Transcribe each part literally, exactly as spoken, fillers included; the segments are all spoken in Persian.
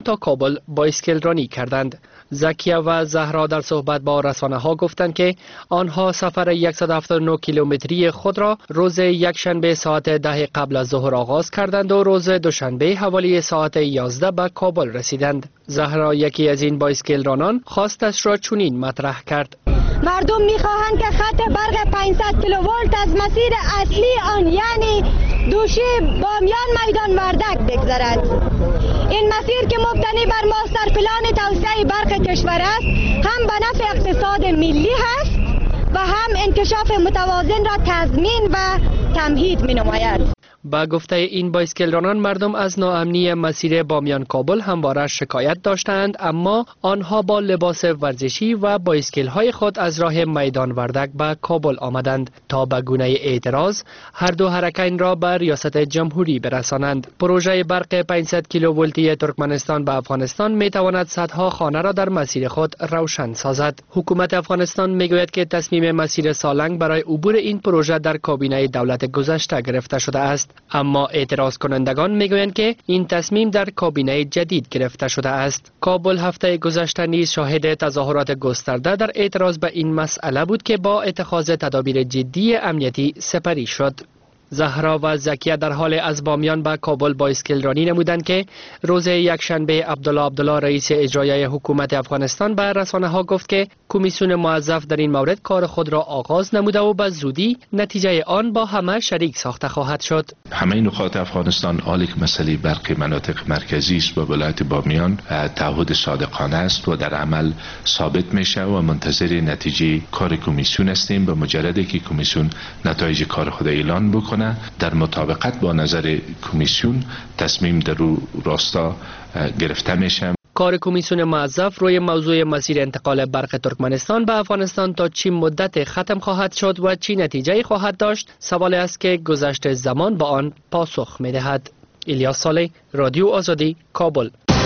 تا کابل بایسکل رانی کردند. زکیه و زهرا در صحبت با رسانه ها گفتند که آنها سفر صد و هفتاد و نه کیلومتری خود را روز یکشنبه ساعت ده قبل از ظهر آغاز کردند و روز دوشنبه حوالی ساعت یازده به کابل رسیدند. زهرا یکی از این بایسکل رانان خواستش را چنین مطرح کرد: مردم میخواهند که خط برق پانصد کیلوولت از مسیر اصلی آن یعنی دوشی بامیان میدان وردک بگذرد. این مسیر که مبتنی بر ماستر پلان توسعه برق کشور است هم به نفع اقتصاد ملی هست و هم انکشاف متوازن را تضمین و تمهید می نماید. با گفته این بایسکل رانان مردم از ناامنی مسیر بامیان کابل همواره شکایت داشتند، اما آنها با لباس ورزشی و بایسکل های خود از راه میدان وردک به کابل آمدند تا به گونه اعتراض هر دو حرکین را به ریاست جمهوری برسانند. پروژه برق پانصد کیلوولتی ترکمنستان به افغانستان می تواند صدها خانه را در مسیر خود روشن سازد. حکومت افغانستان می گوید که تصمیم مسیر سالنگ برای عبور این پروژه در کابینه دولت گذشته گرفته شده است، اما اعتراض کنندگان میگویند که این تصمیم در کابینه جدید گرفته شده است. کابل هفته گذشته نیز شاهد تظاهرات گسترده در اعتراض به این مسئله بود که با اتخاذ تدابیر جدی امنیتی سپری شد. زهرا و زکیه در حال از بامیان به کابل بایسکل رانی نمودند که روز یکشنبه عبدالله عبدالله رئیس اجرایی حکومت افغانستان به رسانه ها گفت که کمیسیون موظف در این مورد کار خود را آغاز نموده و به زودی نتیجه آن با همه شریک ساخته خواهد شد. همه نقاط افغانستان حالی که مسئله برق مناطق مرکزی است با ولایت بامیان تعهد صادقانه است و در عمل ثابت میشه و منتظر نتیجه کار کمیسیون هستیم. به مجردی که کمیسیون نتایج کار خود اعلان بکنه در مطابقت با نظر کمیسیون تصمیم در رو راستا گرفته میشه. کار کمیسیون موظف روی موضوع مسیر انتقال برق ترکمنستان به افغانستان تا چی مدت ختم خواهد شد و چی نتیجه خواهد داشت سوالی است که گذشت زمان با آن پاسخ می‌دهد. الیاس صالح، رادیو آزادی، کابل.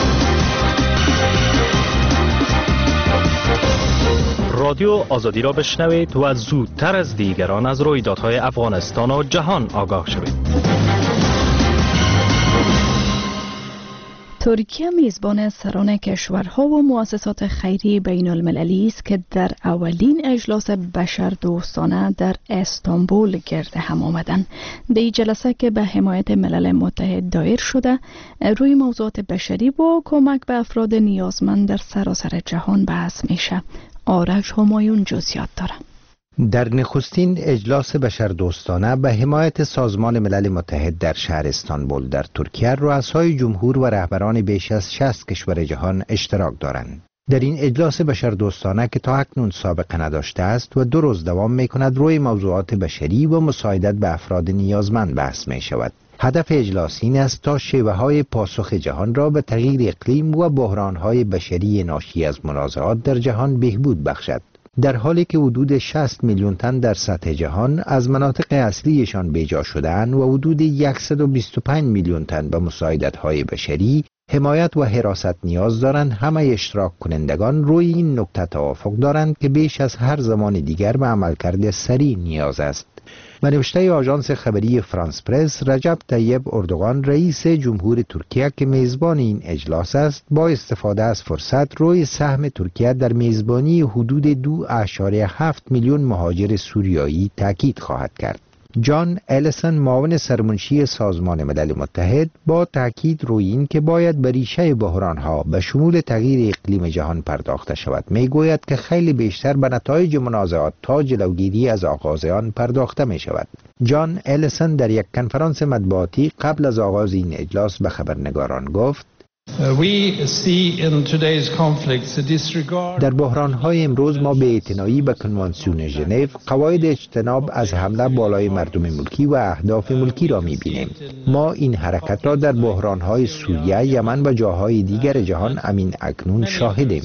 رادیو آزادی را بشنوید و زودتر از دیگران از رویدادهای افغانستان و جهان آگاه شوید. ترکیه میزبان سران کشورها و مؤسسات خیری بین المللی است که در اولین اجلاس بشردوستانه در استانبول گرد هم آمدند. در این جلسه که به حمایت ملل متحد دایر شده، روی موضوعات بشری و کمک به افراد نیازمند در سراسر جهان بحث میشه. آرش همایون جزئیات داره. در نخستین اجلاس بشردوستانه به حمایت سازمان ملل متحد در شهر استانبول در ترکیه، رؤسای جمهور و رهبران بیش از شصت کشور جهان اشتراک دارند. در این اجلاس بشردوستانه که تا اکنون سابقه نداشته است و دو روز دوام می کند، روی موضوعات بشری و مساعدت به افراد نیازمند بحث می شود. هدف اجلاس این است تا شیوه های پاسخ جهان را به تغییر اقلیم و بحران های بشری ناشی از منازعات در جهان بهبود بخشد. در حالی که حدود شصت میلیون تن در سطح جهان از مناطق اصلیشان بیجا شده‌اند و حدود صد و بیست و پنج میلیون تن به مساعدت‌های بشری، حمایت و حراست نیاز دارند، همه اشتراک کنندگان روی این نکته توافق دارند که بیش از هر زمان دیگر به عملکرد سریع نیاز است. به نوشته آژانس خبری فرانس پرس، رجب طیب اردوغان رئیس جمهور ترکیه که میزبان این اجلاس است، با استفاده از فرصت روی سهم ترکیه در میزبانی حدود دو اعشاریه هفت میلیون مهاجر سوریایی تاکید خواهد کرد. جان الیسون، معاون سرمنشی سازمان ملل متحد، با تاکید روی این که باید به ریشه بحران‌ها به شمول تغییر اقلیم جهان پرداخته شود، میگوید که خیلی بیشتر به نتایج منازعات تا جلوگیری از آغاز آن پرداخته می شود. جان الیسون در یک کنفرانس مطبوعاتی قبل از آغاز این اجلاس به خبرنگاران گفت: در بحران‌های امروز ما به اعتنایی به کنوانسیون ژنو، قواعد اجتناب از حمله بالای مردم ملکی و اهداف ملکی را می‌بینیم. ما این حرکت را در بحران‌های سوریه، یمن و جاهای دیگر جهان امین اکنون شاهدیم.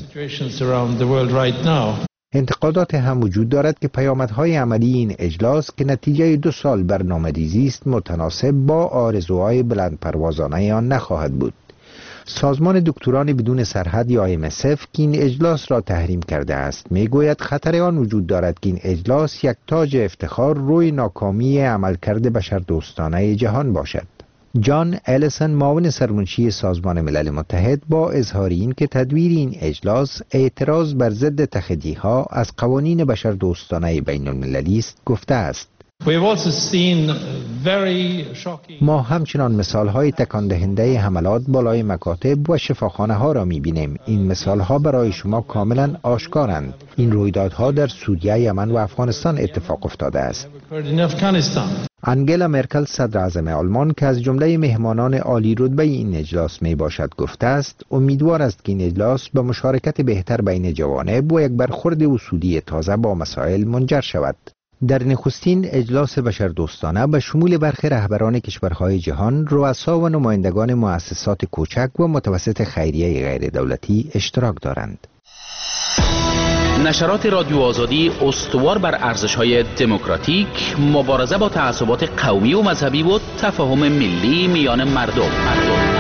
انتقادات هم وجود دارد که پیامدهای عملی این اجلاس که نتیجه دو سال برنامه‌ریزی است متناسب با آرزوهای بلندپروازانه آن نخواهد بود. سازمان دکتران بدون سرحد یا ام اس اف که این اجلاس را تحریم کرده است، میگوید خطر آن وجود دارد که این اجلاس یک تاج افتخار روی ناکامی عملکرد بشردوستانه جهان باشد. جان الیسن معاون سرمنشی سازمان ملل متحد با اظهار این که تدویر این اجلاس اعتراض بر ضد تخطی‌ها از قوانین بشردوستانه بین المللی است گفته است. ما همچنان مثال‌های تکان دهنده حملات بالای مکاتب و شفاخانه ها را می‌بینیم. این مثال‌ها برای شما کاملا آشکارند. این رویدادها در سوریه، یمن و افغانستان اتفاق افتاده است. انگلا مرکل صدر اعظم آلمان که از جمله مهمانان عالی رتبه این اجلاس می باشد گفته است امیدوار است که این اجلاس به مشارکت بهتر بین جوانب و یک برخورد اصولی تازه با مسائل منجر شود. در نخستین اجلاس بشردوستانه به شمول برخی رهبران کشورهای جهان، رؤسا و نمایندگان مؤسسات کوچک و متوسط خیریه غیر دولتی اشتراک دارند. نشرات رادیو آزادی استوار بر ارزش‌های دموکراتیک، مبارزه با تعصبات قومی و مذهبی و تفاهم ملی میان مردم. مردم.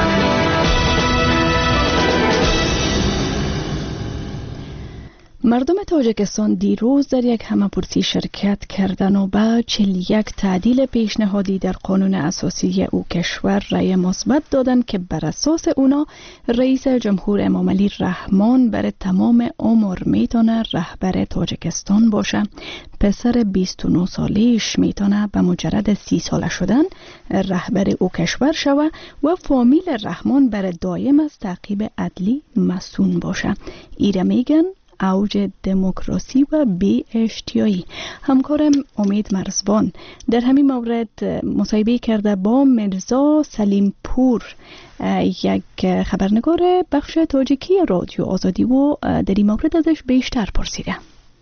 مردم تاجیکستان دیروز در یک همه‌پرسی شرکت کردند و به چهل و یک تعدیل پیشنهادی در قانون اساسی او کشور رأی مثبت دادند که بر اساس اونا رئیس جمهور امام علی رحمان برای تمام عمر میتونه رهبر تاجیکستان باشه. پسر بیست و نه سالش میتونه به مجرد سی ساله شدن رهبر او کشور شوه و فامیل رحمان برای دایم از تعقیب عدلی مسئول باشه. ایره میگن اوج دموکراسی و بی اشتیایی. همکارم امید مرزبان در همین مورد مصاحبه کرده با مرزا سلیم پور، یک خبرنگار بخش تاجیکی رادیو آزادی، و در این مورد ازش بیشتر پرسیده.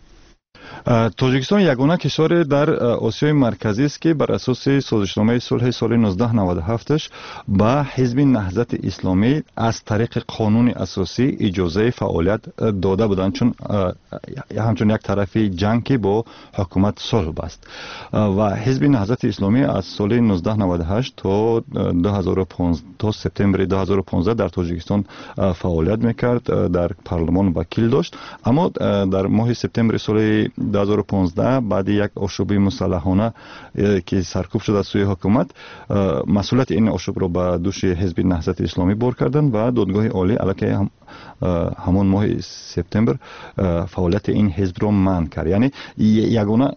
تاجیکستان یگانه کشور در آسیای مرکزی است که بر اساس سازشنامه صلح سال نوزده نود و هفت به حزب نهضت اسلامی از طریق قانون اساسی اجازه فعالیت داده بودند، چون همچون یک طرف جنگ که با حکومت صلح بست. و حزب نهضت اسلامی از سال نوزده نود و هشت تا دو هزار و پانزده تا سپتامبر دو هزار و پانزده در تاجیکستان فعالیت میکرد، در پارلمان وکیل داشت. اما در ماه سپتامبر سال دو هزار و پانزده بعد یک آشوب مسلحانه که سرکوب شد از سوی حکومت، مسئولیت این آشوب را به دوش حزب نهضت اسلامی بار کردند و دادگاه عالی علیه هم همون ماه سپتامبر فعالیت این حزب را منع کرد. یعنی یگانه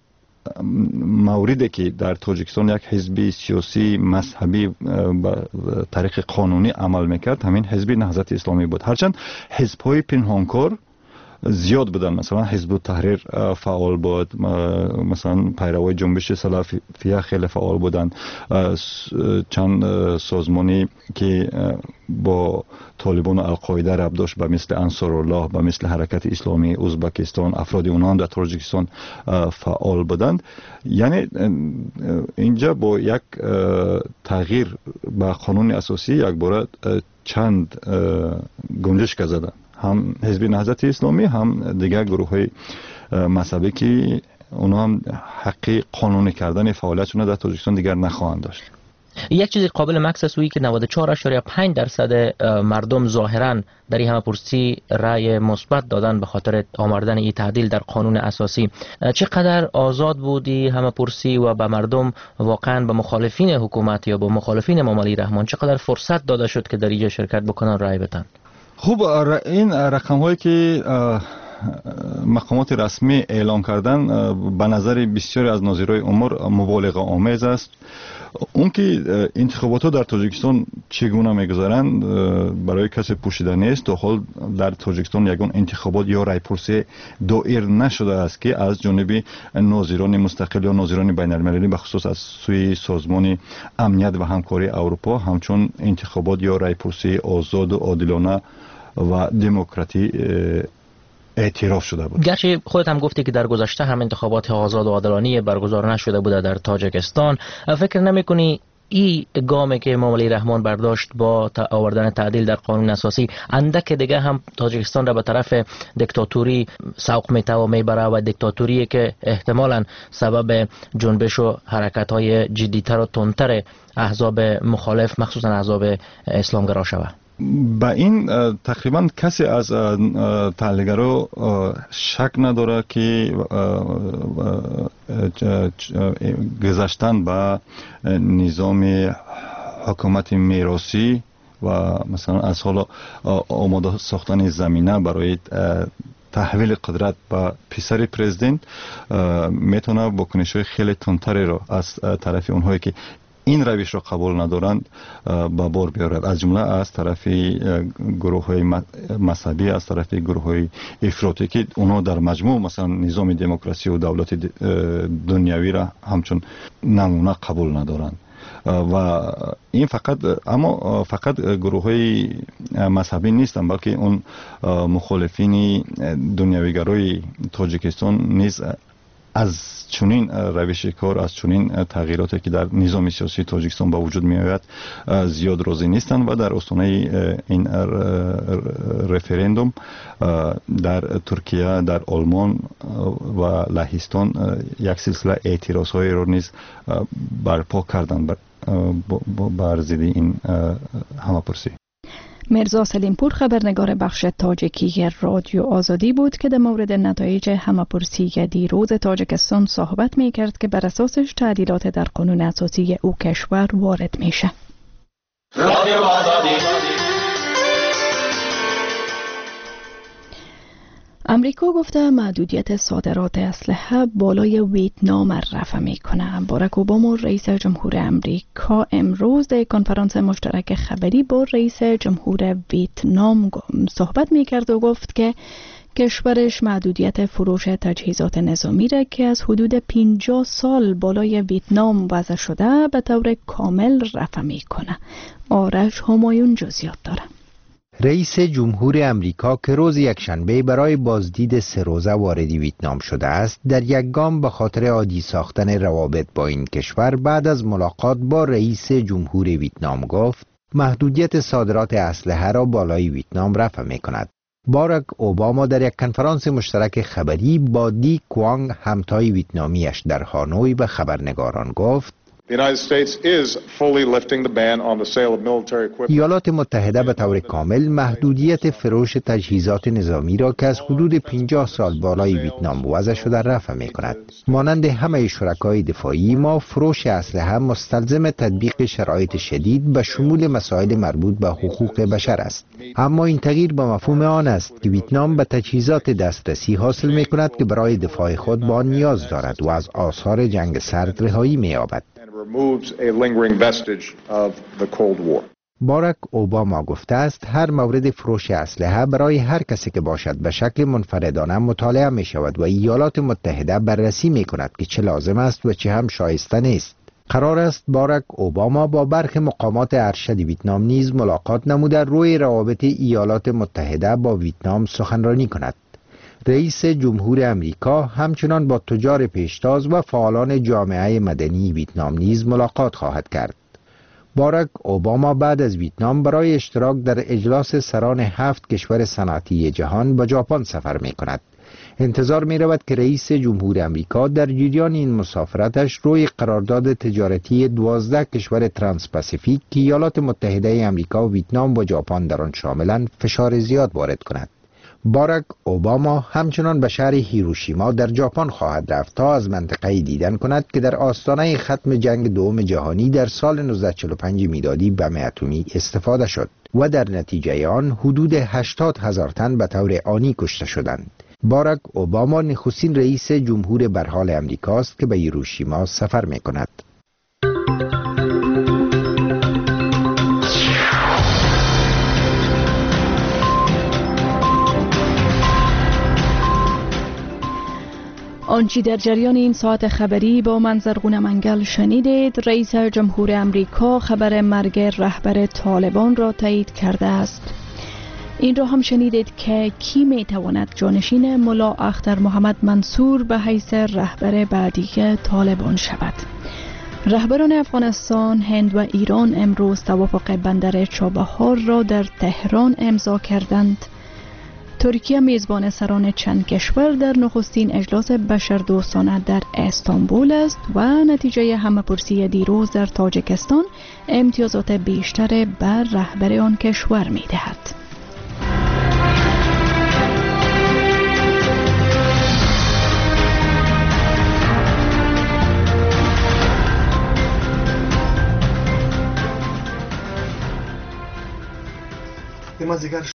موردی که در تاجیکستان یک حزب سیاسی مذهبی به طریق قانونی عمل میکرد همین حزب نهضت اسلامی بود. هرچند حزب‌های پنهانکار زیاد بودن، مثلا حزب التحریر فعال بود، مثلا پیروای جنبش سلفیه خیلی فعال بودن، چند سازمانی که با طالبان و القاعده ربط داشت به مثل انصارالله، به مثل حرکت اسلامی ازبکستان، افراد اونها هم در تاجیکستان فعال بودند. یعنی اینجا با یک تغییر به قانون اساسی یک بار چند گنجش زدن، هم حزب نهضت اسلامی هم دیگر گروه های مذهبی که اونا هم حق قانونی کردن فعالیتشون در تاجیکستان دیگر نخواهند داشت. یک چیزی قابل مکس است که نود و چهار ممیز پنج درصد مردم ظاهرا در این همه‌پرسی رأی مثبت دادن به خاطر آوردن این تعدیل در قانون اساسی. چقدر آزاد بودی همه‌پرسی و به مردم واقعا به مخالفین حکومت یا به مخالفین امام علی رحمان چقدر فرصت داده شد که در اینجا شرکت بکنن، رأی بدن؟ خوب، این رقم هایی که مقامات رسمی اعلام کردن به نظر بسیاری از ناظرای امور مبالغه آمیز است. اون که انتخابات ها در تاجیکستان چگونه میگذارند برای کسی پوشیده نیست. تا حال در تاجیکستان یگان انتخابات یا رای پرسی دایر نشده است که از جانب ناظران مستقل یا ناظران بین المللی به خصوص از سوی سازمان امنیت و همکاری اروپا همچون انتخابات یا رای پرسی آزاد و عادلانه و دموکراتی اعتراف شده بود. گرچه خودت هم گفتی که در گذشته هم انتخابات آزاد و عادلانه برگزار نشده بوده در تاجیکستان، فکر نمی‌کنی این گامی که امام علی رحمان برداشت با آوردن تعدیل در قانون اساسی اندک دیگه هم تاجیکستان را به طرف دیکتاتوری سوق میته و میبره و دیکتاتوری که احتمالاً سبب جنبش و حرکت‌های جدی‌تر و تندتر احزاب مخالف مخصوصاً احزاب اسلامگرا شود؟ با این تقریبا کسی از تحلیلگرا شک نداره که گذشتن به نظام حکومت میراثی و مثلا از حالا آماده ساختن زمینه برای تحویل قدرت به پسر پرزیدنت میتونه واکنش‌های خیلی تندتری را از طرف اونهایی که این روش را قبول ندارند به بار بیارد، از جمله از طرف گروه های مذهبی، از طرف گروه های افراطی که اونا در مجموع مثلا نظام دموکراسی و دولت دنیوی را همچون نمونه قبول ندارند. و این فقط اما فقط گروه های مذهبی نیستند، بلکه اون مخالفین دنیویگرای تاجیکستان نیز از چنین روش کار، از چنین تغییراتی که در نظام سیاسی تاجیکستان به وجود می آید زیاد راضی نیستند و در آستانه این رفراندوم در ترکیه، در آلمان و لهستان یک سلسله اعتراض‌های را نیز برپا کردند بر ضد این همه‌پرسی. مرزا سلیمپور خبرنگار بخش تاجیکی رادیو آزادی بود که در مورد نتایج همه‌پرسی دیروز تاجیکستان صحبت می کرد که بر اساسش تعدیلات در قانون اساسی او کشور وارد میشه. رادیو آزادی. امریکا گفته محدودیت صادرات اسلحه بالای ویتنام رفع میکنه. باراک اوباما رئیس جمهور امریکا امروز در کنفرانس مشترک خبری با رئیس جمهور ویتنام صحبت میکرد و گفت که کشورش محدودیت فروش تجهیزات نظامی را که از حدود پنجاه سال بالای ویتنام وضع شده به طور کامل رفع میکنه. آرش همایون جزئیات داره. رئیس جمهور امریکا که روز یکشنبه برای بازدید سه روزه وارد ویتنام شده است، در یک گام به خاطر عادی ساختن روابط با این کشور بعد از ملاقات با رئیس جمهور ویتنام گفت محدودیت صادرات اسلحه را بالای ویتنام رفع می کند. باراک اوباما در یک کنفرانس مشترک خبری با دی کوانگ همتای ویتنامیش در هانوی به خبرنگاران گفت ایالات متحده به طور کامل محدودیت فروش تجهیزات نظامی را که از حدود پنجاه سال بالای ویتنام وضع شده رفع می کند. مانند همه شرکای دفاعی ما فروش اسلحه مستلزم تطبیق شرایط شدید به شمول مسائل مربوط به حقوق بشر است. اما این تغییر به مفهوم آن است که ویتنام به تجهیزات دسترسی حاصل می کند که برای دفاع خود با آن نیاز دارد و از آثار جنگ سرد رهایی می یابد. باراک اوباما گفته است هر مورد فروش اسلحه برای هر کسی که باشد به شکل منفردانه مطالعه می شود و ایالات متحده بررسی می کند که چه لازم است و چه هم شایسته نیست. قرار است باراک اوباما با برخی مقامات ارشد ویتنام نیز ملاقات نموده روی روابط ایالات متحده با ویتنام سخنرانی کند. رئیس جمهور امریکا همچنان با تجار پیشتاز و فعالان جامعه مدنی ویتنام نیز ملاقات خواهد کرد. باراک اوباما بعد از ویتنام برای اشتراک در اجلاس سران هفت کشور صنعتی جهان به ژاپن سفر می کند. انتظار می رود که رئیس جمهور امریکا در جریان این مسافرتش روی قرارداد تجارتی دوازده کشور ترانس پاسیفیک که ایالات متحده امریکا و ویتنام و ژاپن در آن شاملند فشار زیاد وارد کند. باراک اوباما همچنان به شهر هیروشیما در ژاپن خواهد رفت تا از منطقه‌ای دیدن کند که در آستانه ختم جنگ دوم جهانی در سال نوزده صد و چهل و پنج میلادی بم اتمی استفاده شد و در نتیجه آن حدود هشتاد هزار تن به طور آنی کشته شدند. باراک اوباما نخستین رئیس جمهور برحال امریکاست که به هیروشیما سفر می کند. آنچی در جریان این ساعت خبری با من زرغون منگل شنیدید، رئیس جمهور امریکا خبر مرگ رهبر طالبان را تایید کرده است. این را هم شنیدید که کی می تواند جانشین ملا اختر محمد منصور به حیث رهبر بعدی طالبان شود. رهبران افغانستان، هند و ایران امروز توافق بندر چابهار را در تهران امضا کردند. ترکیه میزبان سران چند کشور در نخستین اجلاس بشردوستانه در استانبول است و نتیجه همه‌پرسی دیروز در تاجیکستان امتیازات بیشتر بر رهبر آن کشور می دهد. بازیگر